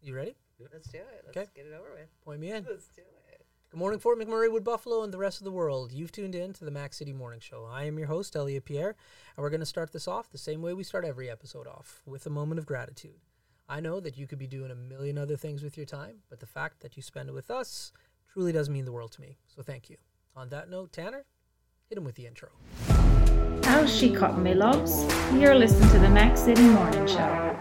You ready? Let's do it. Okay. Let's get it over with. Point me in. Let's do it. Good morning, Fort McMurray, Wood Buffalo, and the rest of the world. You've tuned in to the Mac City Morning Show. I am your host, Elliot Pierre, and we're going to start this off the same way we start every episode off, with a moment of gratitude. I know that you could be doing a million other things with your time, but the fact that you spend it with us truly does mean the world to me. So thank you. On that note, Tanner, hit him with the intro. How's she cotton, me loves? You're listening to the Mac City Morning Show.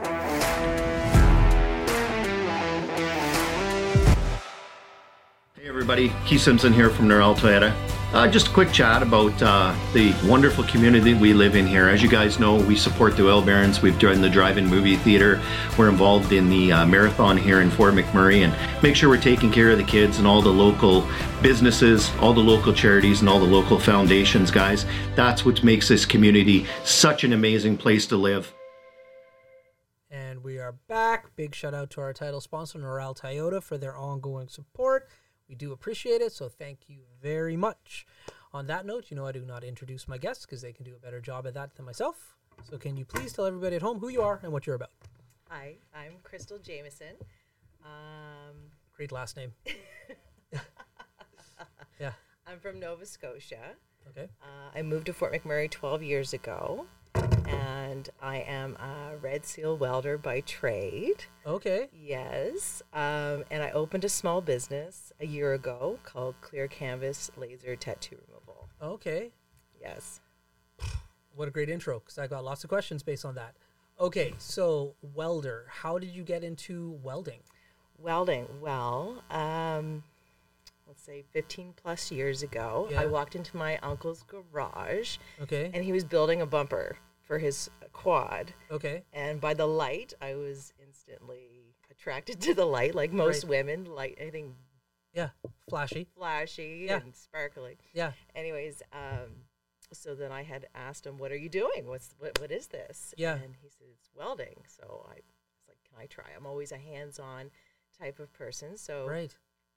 Hey everybody, Keith Simpson here from Norel Toyota. Just a quick chat about the wonderful community we live in here. As you guys know, we support the Oil Barons. We've done the drive-in movie theater. We're involved in the marathon here in Fort McMurray and make sure we're taking care of the kids and all the local businesses, all the local charities and all the local foundations, guys. That's what makes this community such an amazing place to live. And we are back. Big shout out to our title sponsor, Norel Toyota, for their ongoing support. We do appreciate it, so thank you very much. On that note, I do not introduce my guests because they can do a better job at that than myself. So can you please tell everybody at home who you are and what you're about? Hi, I'm Crystal Jameson. Great last name. Yeah. I'm from Nova Scotia. Okay. I moved to Fort McMurray 12 years ago, and I am a Red Seal welder by trade. Okay. Yes. And I opened a small business a year ago called Clear Canvas Laser Tattoo Removal. Okay. Yes. What a great intro, because I got lots of questions based on that. Okay, so welder. How did you get into welding? Welding. Well, let's say 15 plus years ago, Yeah. I walked into my uncle's garage, Okay. and he was building a bumper for his quad. Okay. And by the light, I was instantly attracted to the light, like most Right. women. Light, I think, Yeah. Flashy. flashy Yeah. and sparkly. Yeah. Anyways, so then I had asked him, "What are you doing? What is this?" Yeah. And he said, "It's welding." So I was like, "Can I try?" I'm always a hands-on type of person, so Right.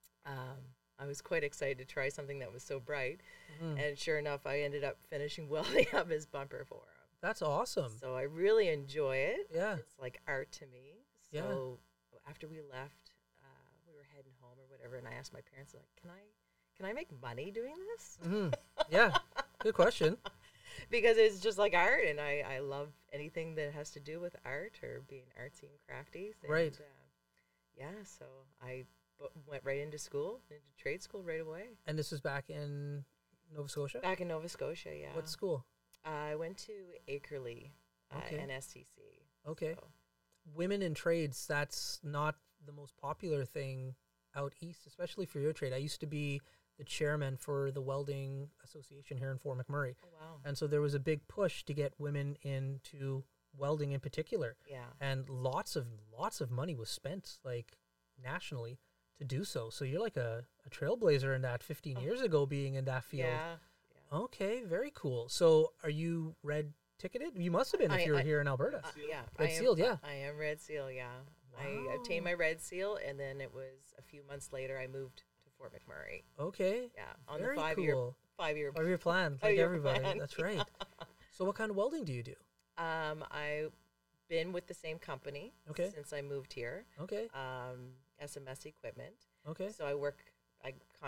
I was quite excited to try something that was so bright. Mhm. And sure enough, I ended up finishing welding up his bumper for him. That's awesome. So I really enjoy it. Yeah. It's like art to me. Yeah. So after we left, we were heading home or whatever, and I asked my parents, like, can I make money doing this? Hmm. Yeah. Good question. Because it's just like art, and I love anything that has to do with art or being artsy and crafty. And, Right. yeah, so I went right into school, into trade school right away. And this was back in Nova Scotia? Back in Nova Scotia, yeah. What school? I went to Akerley, Okay. NSCC. Okay. So, Women in trades, that's not the most popular thing out east, especially for your trade. I used to be the chairman for the Welding Association here in Fort McMurray. oh, wow. And so there was a big push to get women into welding in particular. Yeah. And lots of money was spent, like, nationally to do so. So you're like a trailblazer in that 15 years ago being in that field. Yeah. Okay, very cool. So are you red ticketed? You must have been if you were here in Alberta. Yeah. Red I am, sealed, yeah. I am red seal, yeah. I Wow. obtained my red seal, and then it was a few months later I moved to Fort McMurray. Okay. Yeah. On Very the cool. five-year 5-year plan, like 5-year everybody. plan. That's right. So what kind of welding do you do? I've been with the same company Okay. since I moved here. Okay. SMS Equipment. Okay. So I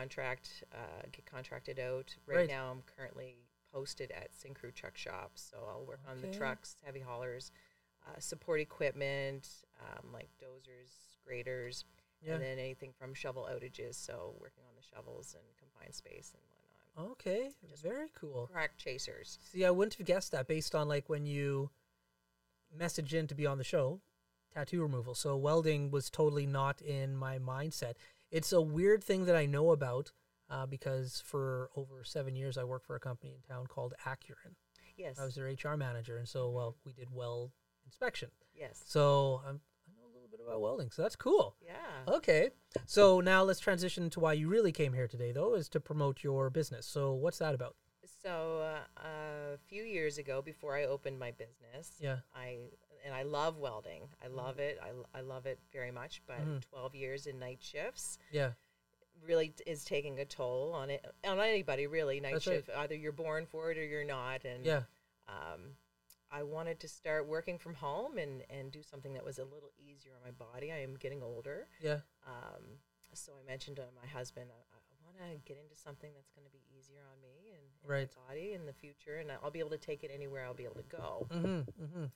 get contracted out. Right. Right now I'm currently posted at Syncrew Truck Shop. So I'll work on the Okay. trucks, heavy haulers, support equipment, like dozers, graders, Yeah. and then anything from shovel outages. So working on the shovels and confined space and whatnot. Okay. Just Very cool. Crack chasers. See, I wouldn't have guessed that based on like when you messaged in to be on the show, tattoo removal. So welding was totally not in my mindset. It's a weird thing that I know about because for over 7 years I worked for a company in town called Acuren. Yes. I was their HR manager, and so we did weld inspection. Yes. So I know a little bit about welding, so that's cool. Yeah. Okay, so now let's transition to why you really came here today, though, is to promote your business. So what's that about? So a few years ago, before I opened my business, Yeah. I love welding. I love it. I love it very much. But Mhm. 12 years in night shifts Yeah. really is taking a toll on anybody. Really, night That's right. shift. Either you're born for it or you're not. And Yeah. I I wanted to start working from home and do something that was a little easier on my body. I am getting older. Yeah. So I mentioned to my husband, I want to get into something that's going to be easier on me and Right. my body in the future, and I'll be able to take it anywhere I'll be able to go. And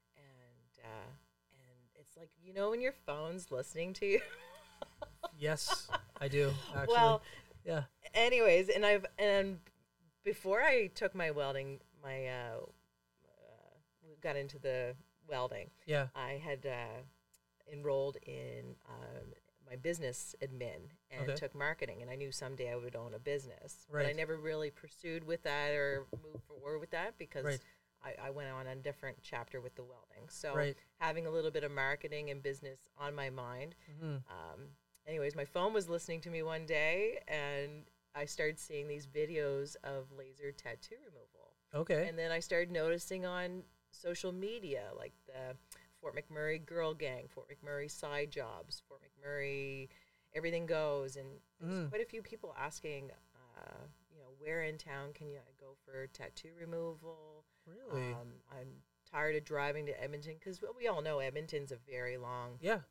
it's like, you know, when your phone's listening to you. Yes, I do. Actually. Well, yeah. anyways, and before I took my welding, got into the welding. Yeah. I had enrolled in my business admin and Okay. took marketing, and I knew someday I would own a business. But I Right. never really pursued with that or moved forward with that because Right. I went on a different chapter with the welding. So Right. having a little bit of marketing and business on my mind. Anyways, my phone was listening to me one day, and I started seeing these videos of laser tattoo removal. Okay. And then I started noticing on social media, like the Fort McMurray Girl Gang, Fort McMurray Side Jobs, Fort McMurray Everything Goes, and there's quite a few people asking, where in town can you go for tattoo removal? Really? I'm tired of driving to Edmonton because we all know Edmonton's a very long Yeah.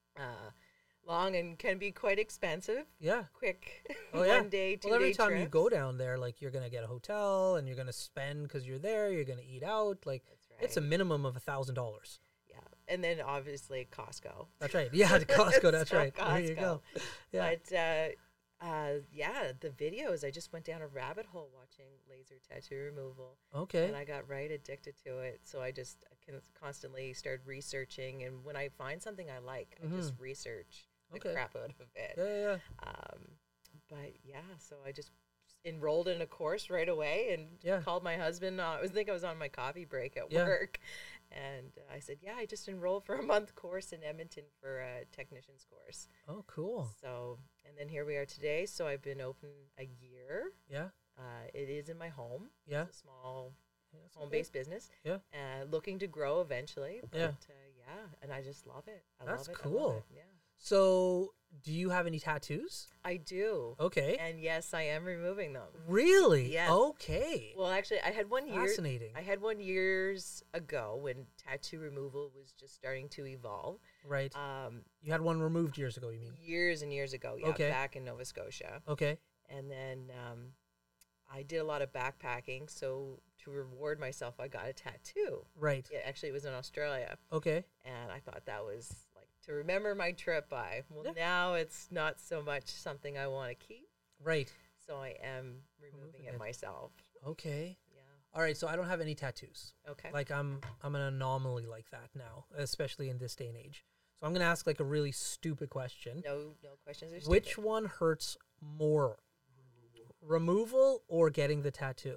and can be quite expensive. Yeah. Quick, Oh yeah. 1 day, 2 well, every day time you trips. go down there, like you're gonna get a hotel and you're gonna spend because you're there. You're gonna eat out. Like That's it's a right. minimum of $1,000. Yeah, and then obviously Costco. That's right. Yeah, the Costco. That's So right. There you go. Yeah. But the videos, I just went down a rabbit hole watching laser tattoo removal, Okay. and I got right addicted to it. So I just constantly started researching, and when I find something I like, I just research the Okay. crap out of it. Yeah. But yeah, so I just enrolled in a course right away and Yeah. called my husband. I think I was on my coffee break at Yeah. work. And I said, yeah, I just enrolled for a month course in Edmonton for a technician's course. Oh, cool. So, and then here we are today. So I've been open a year. Yeah. It is in my home. Yeah. It's a small That's home-based business. Yeah. Looking to grow eventually. But Yeah. and I just love it. That's I love cool. it. Yeah. So, do you have any tattoos? I do. Okay. And yes, I am removing them. Really? Yes. Okay. Well, actually, I had one Fascinating. I had one years ago when tattoo removal was just starting to evolve. Right. You had one removed years ago, you mean? Years and years ago, yeah, Okay. back in Nova Scotia. Okay. And then I did a lot of backpacking, so to reward myself, I got a tattoo. Right. Yeah, actually, it was in Australia, Okay. and I thought that was like to remember my trip by. Well, Yeah. now it's not so much something I want to keep, Right. so I am removing it myself. Okay. Yeah. All right, so I don't have any tattoos. Okay. Like I'm an anomaly like that now, especially in this day and age. So I'm going to ask like a really stupid question. No questions are stupid. Which one hurts more? Removal or getting the tattoo?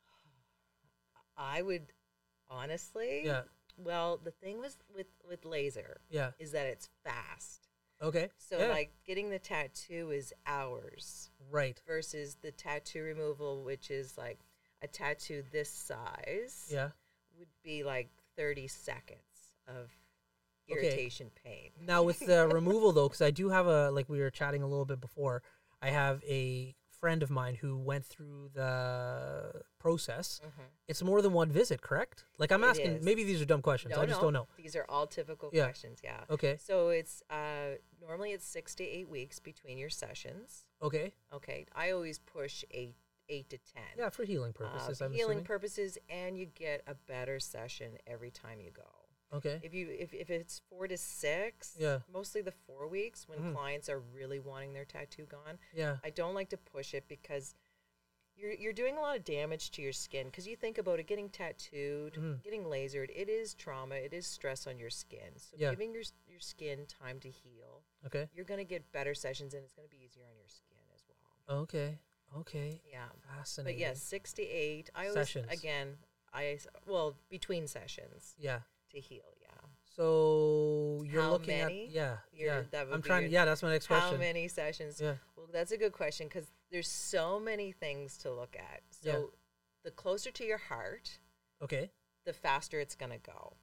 I would honestly. Yeah. Well, the thing with laser Yeah. is that it's fast. Okay. So yeah. like getting the tattoo is hours Right. versus the tattoo removal, which is like a tattoo this size Yeah. would be like 30 seconds of Okay. irritation pain. Now with the removal though, because I do have like we were chatting a little bit before, I have a friend of mine who went through the process. It's more than one visit, correct? Like I'm It asking, is. maybe these are dumb questions. I just don't know. These are all typical Yeah. questions, yeah. Okay. So it's normally it's 6 to 8 weeks between your sessions. Okay. Okay. I always push eight to 10. Yeah, for healing purposes. I'm healing assuming. purposes, and you get a better session every time you go. Okay. If it's 4 to 6, Yeah. mostly the 4 weeks when clients are really wanting their tattoo gone. Yeah. I don't like to push it because you're doing a lot of damage to your skin. Because you think about it, getting tattooed, getting lasered, it is trauma, it is stress on your skin. So Yeah. giving your skin time to heal, Okay. you're going to get better sessions, and it's going to be easier on your skin as well. Okay. Okay. Yeah. Fascinating. But yes, 6 to 8. I always Sessions. between sessions Yeah. to heal. Yeah. So you're How looking many? at yeah. That would I'm be trying. your- Yeah, that's my next How question. many sessions? Yeah. Well, that's a good question because there's so many things to look at. So the closer to your heart, Okay. the faster it's going to go.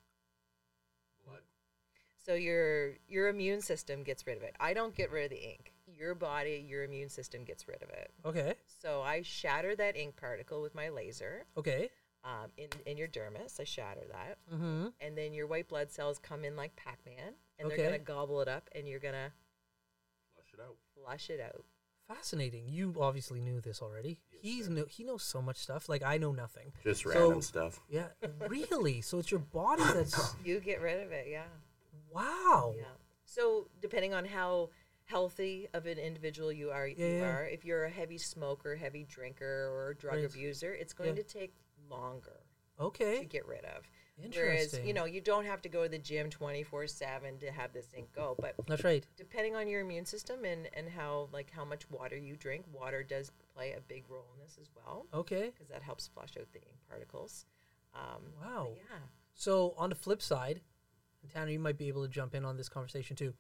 So your immune system gets rid of it. I don't get rid of the ink. Your body, your immune system gets rid of it. Okay. So I shatter that ink particle with my laser. Okay. in your dermis. I shatter that. Mm-hmm. And then your white blood cells come in like Pac-Man, and Okay. they're going to gobble it up, and you're going to Flush it out. flush it out. Fascinating. You obviously knew this already. He knows so much stuff. Like, I know nothing. Just So- random stuff. Yeah, really? So it's your body that's... You get rid of it, yeah. Wow. Yeah. So depending on how healthy of an individual you are, Yeah. if you're a heavy smoker, heavy drinker, or a drug Right. abuser, it's going Yeah. to take longer to Okay. get rid of. Interesting. Whereas, you don't have to go to the gym 24/7 to have this thing go. But That's right. depending on your immune system and how much water you drink, water does play a big role in this as well, Okay. because that helps flush out the ink particles. Wow. Yeah. So on the flip side, and Tanner, you might be able to jump in on this conversation too.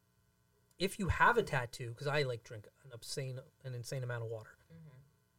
If you have a tattoo, because I like drink an insane amount of water. Mm-hmm.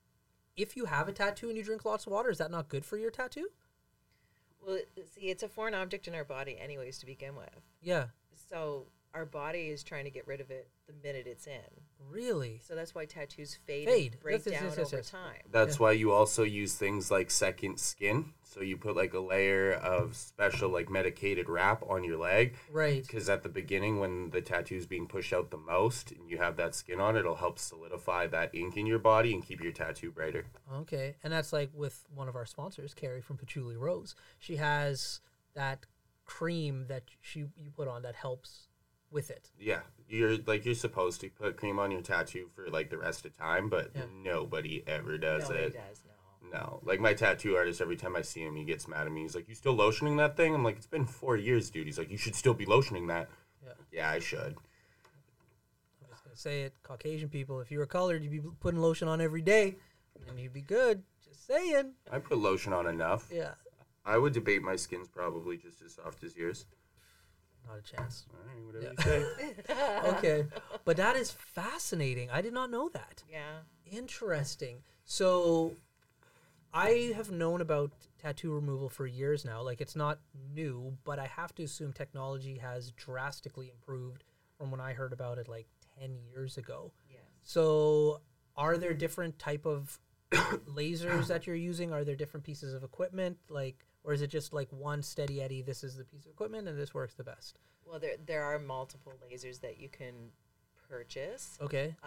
If you have a tattoo and you drink lots of water, is that not good for your tattoo? Well, see, it's a foreign object in our body anyways to begin with. Yeah. So our body is trying to get rid of it the minute it's in. Really? So that's why tattoos fade, Fade. and break Yes, down yes, yes, over yes. time. That's why you also use things like second skin. So you put like a layer of special like medicated wrap on your leg. Right. Because at the beginning, when the tattoo is being pushed out the most and you have that skin on, it'll help solidify that ink in your body and keep your tattoo brighter. Okay. And that's like with one of our sponsors, Carrie from Patchouli Rose. She has that cream that you put on that helps with it. Yeah, you're supposed to put cream on your tattoo for like the rest of time, but Yeah. nobody ever does Nobody it. does, no. No, like my tattoo artist, every time I see him, he gets mad at me. He's like, "You still lotioning that thing?" I'm like, "It's been 4 years, dude." He's like, "You should still be lotioning that." Yeah. Yeah, I should. I'm just going to say it. Caucasian people, if you were colored, you'd be putting lotion on every day and you'd be good. Just saying. I put lotion on enough. Yeah. I would debate my skin's probably just as soft as yours. Not a chance. All right, whatever you say. Okay. But that is fascinating. I did not know that. Yeah. Interesting. So I have known about tattoo removal for years now. Like, it's not new, but I have to assume technology has drastically improved from when I heard about it like 10 years ago. Yes. So are there different type of lasers that you're using? Are there different pieces of equipment? Like, or is it just like one steady Eddie, this is the piece of equipment and this works the best? Well, there are multiple lasers that you can purchase. Okay.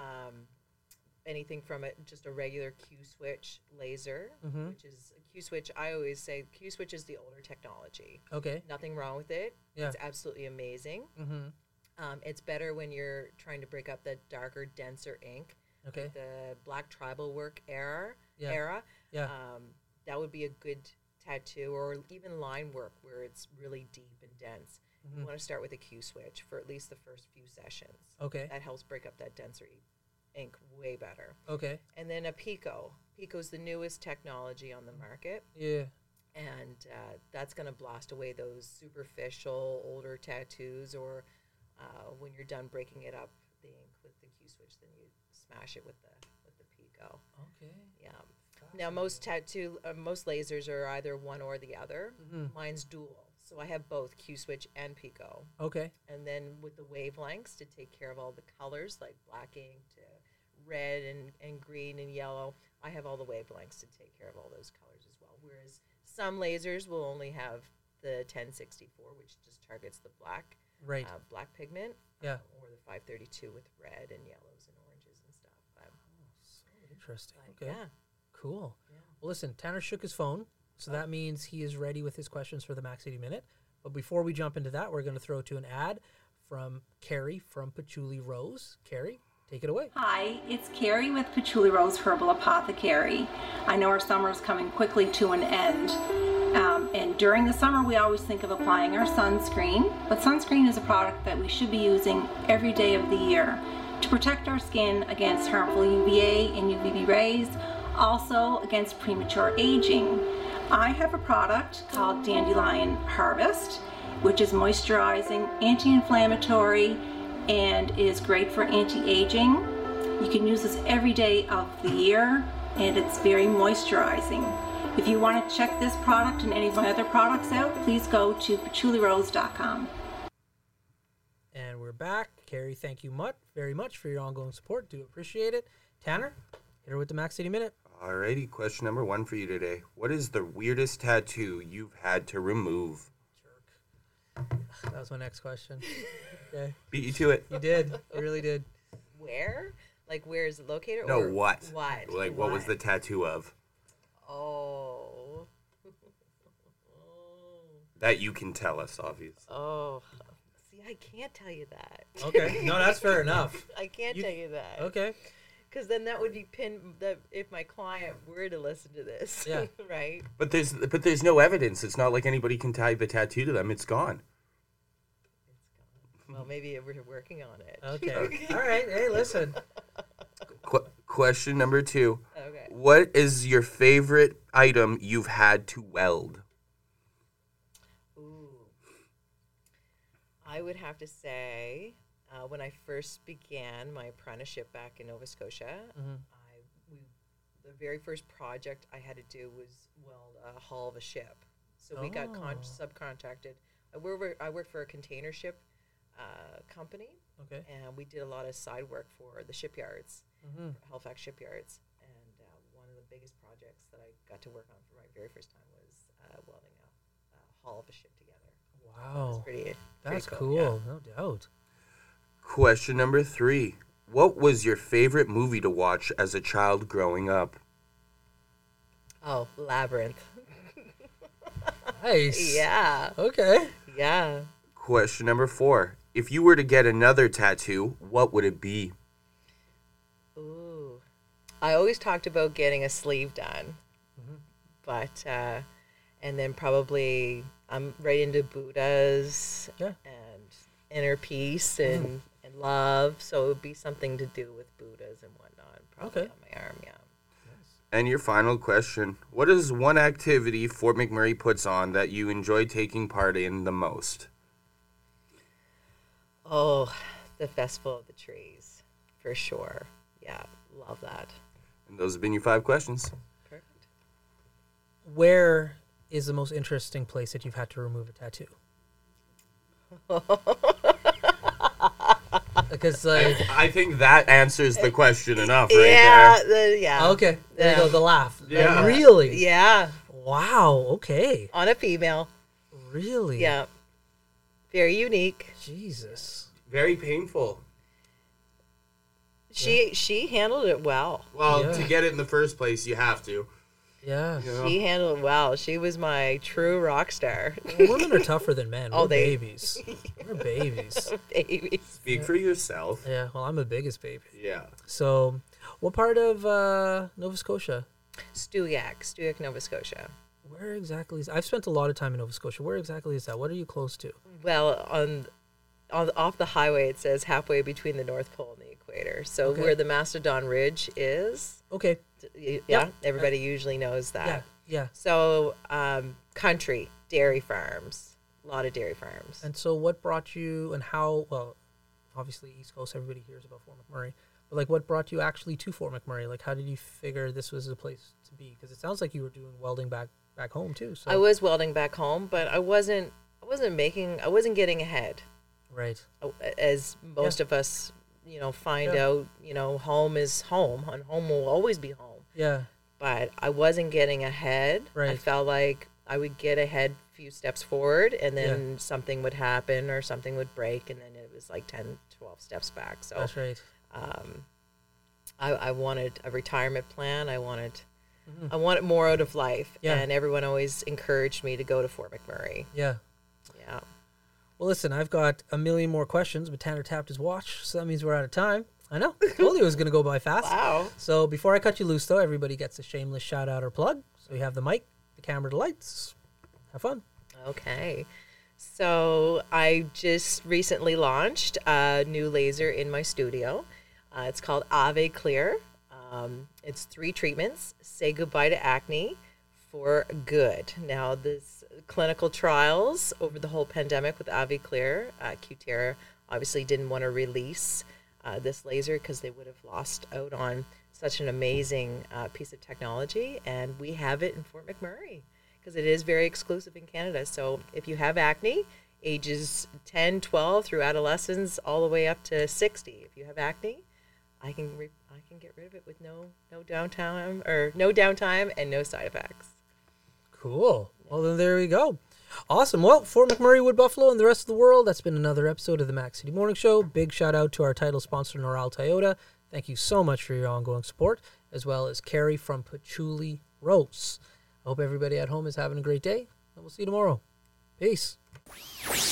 Anything from just a regular Q-switch laser, Mhm. which is a Q-switch. I always say Q-switch is the older technology. Okay. Nothing wrong with it. Yeah. It's absolutely amazing. Mm-hmm. It's better when you're trying to break up the darker, denser ink. Okay. The black tribal work era. Yeah. Yeah. That would be a good tattoo, or even line work where it's really deep and dense. Mm-hmm. You want to start with a Q-switch for at least the first few sessions. Okay. That helps break up that denser ink way better. Okay. And then a Pico. Pico's the newest technology on the market, Yeah. and that's going to blast away those superficial older tattoos, or when you're done breaking it up, the ink with the Q-switch, then you smash it with the Pico. Okay. Yeah. Now most lasers are either one or the other. Mm-hmm. Mine's dual, so I have both Q-switch and Pico. Okay. And then with the wavelengths to take care of all the colors, like black ink to red and green and yellow, I have all the wavelengths to take care of all those colors as well. Whereas some lasers will only have the 1064, which just targets the black Right. black pigment, Yeah. or the 532 with red and yellows and oranges and stuff. Interesting. But Okay. yeah. Cool. Yeah. Well, listen, Tanner shook his phone, so that means he is ready with his questions for the Mac City Minute. But before we jump into that, we're going to throw to an ad from Carrie from Patchouli Rose. Carrie, take it away. Hi, it's Carrie with Patchouli Rose Herbal Apothecary. I know our summer is coming quickly to an end. And during the summer, we always think of applying our sunscreen. But sunscreen is a product that we should be using every day of the year to protect our skin against harmful UVA and UVB rays, also against premature aging. I have a product called Dandelion Harvest, which is moisturizing, anti-inflammatory, and is great for anti-aging. You can use this every day of the year, and it's very moisturizing. If you want to check this product and any of my other products out, please go to patchoulirose.com. And we're back. Carrie, thank you very much for your ongoing support. Do appreciate it. Tanner, hit her with the Mac City Minute. Alrighty, question number 1 for you today. What is the weirdest tattoo you've had to remove? That was my next question. Okay. Beat you to it. You did. You really did. Where? Like, where is it located? No, or what? What? Like, what was the tattoo of? Oh. That you can tell us, obviously. Oh. See, I can't tell you that. Okay. No, that's fair enough. I can't tell you that. Okay. Because then that would be pinned that if my client were to listen to this. Yeah. Right? But there's no evidence. It's not like anybody can tie the tattoo to them. It's gone. Well, maybe we're working on it. Okay. All right. Hey, listen. Question number 2. Okay. What is your favorite item you've had to weld? Ooh. I would have to say, when I first began my apprenticeship back in Nova Scotia, the very first project I had to do was weld a hull of a ship. So we got subcontracted. I worked for a container ship company, Okay. and we did a lot of side work for the shipyards, Halifax shipyards. And one of the biggest projects that I got to work on for my very first time was welding a hull of a ship together. Wow. That's That's cool, yeah. cool. No doubt. Question number 3. What was your favorite movie to watch as a child growing up? Oh, Labyrinth. Nice. Yeah. Okay. Yeah. Question number 4. If you were to get another tattoo, what would it be? Ooh. I always talked about getting a sleeve done. But, and then probably I'm right into Buddhas Yeah. and inner peace and love. So it would be something to do with Buddhas and whatnot. Probably Okay. on my arm, yeah. And your final question. What is one activity Fort McMurray puts on that you enjoy taking part in the most? Oh, the Festival of the Trees, for sure. Yeah, love that. And those have been your 5 questions. Perfect. Where is the most interesting place that you've had to remove a tattoo? Because I think that answers the question enough right there. Yeah. okay, there you go. The laugh. Yeah. Really? Yeah, Wow. Okay. on a female. Really? Yeah. Very unique. Jesus. Very painful. She handled it well. Well, Yeah. to get it in the first place, you have to. Yeah. You know? She handled it well. She was my true rock star. Women are tougher than men. Oh, We're they- babies. We're babies. Baby. Speak for yourself. Yeah. Well, I'm the biggest baby. Yeah. So, what part of Nova Scotia? Stewiacke, Nova Scotia. Where exactly is? I've spent a lot of time in Nova Scotia. Where exactly is that? What are you close to? Well, on off the highway, it says halfway between the North Pole and the equator. So Okay. where the Mastodon Ridge is, Okay. yeah, everybody usually knows that. Yeah. Yeah. So country, dairy farms, a lot of dairy farms. And so, what brought you and how? Well, obviously, East Coast, everybody hears about Fort McMurray. But like, what brought you actually to Fort McMurray? Like, how did you figure this was the place to be? Because it sounds like you were doing welding back home too. So I was welding back home, but I wasn't getting ahead. right. As most of us, find out, home is home, and home will always be home. Yeah. But I wasn't getting ahead. I Right. felt like I would get ahead a few steps forward, and then something would happen or something would break, and then it was like 10, 12 steps back. So That's right. I wanted a retirement plan. I wanted more out of life. Yeah. And everyone always encouraged me to go to Fort McMurray. Yeah. Yeah. Well, listen, I've got a million more questions, but Tanner tapped his watch, so that means we're out of time. I know. Told you it was going to go by fast. Wow. So before I cut you loose, though, everybody gets a shameless shout out or plug. So you have the mic, the camera, the lights. Have fun. Okay. So I just recently launched a new laser in my studio. It's called Ave Clear. It's 3 treatments. Say goodbye to acne for good. Now, this clinical trials over the whole pandemic with Ave Clear, Cutera obviously didn't want to release this laser because they would have lost out on such an amazing piece of technology. And we have it in Fort McMurray because it is very exclusive in Canada. So if you have acne, ages 10, 12 through adolescence all the way up to 60, if you have acne, I can get rid of it with no downtime and no side effects. Cool. Well, then there we go. Awesome. Well, for McMurray, Wood Buffalo, and the rest of the world, that's been another episode of the Mac City Morning Show. Big shout out to our title sponsor, Noral Toyota. Thank you so much for your ongoing support, as well as Carrie from Patchouli Rose. I hope everybody at home is having a great day, and we'll see you tomorrow. Peace.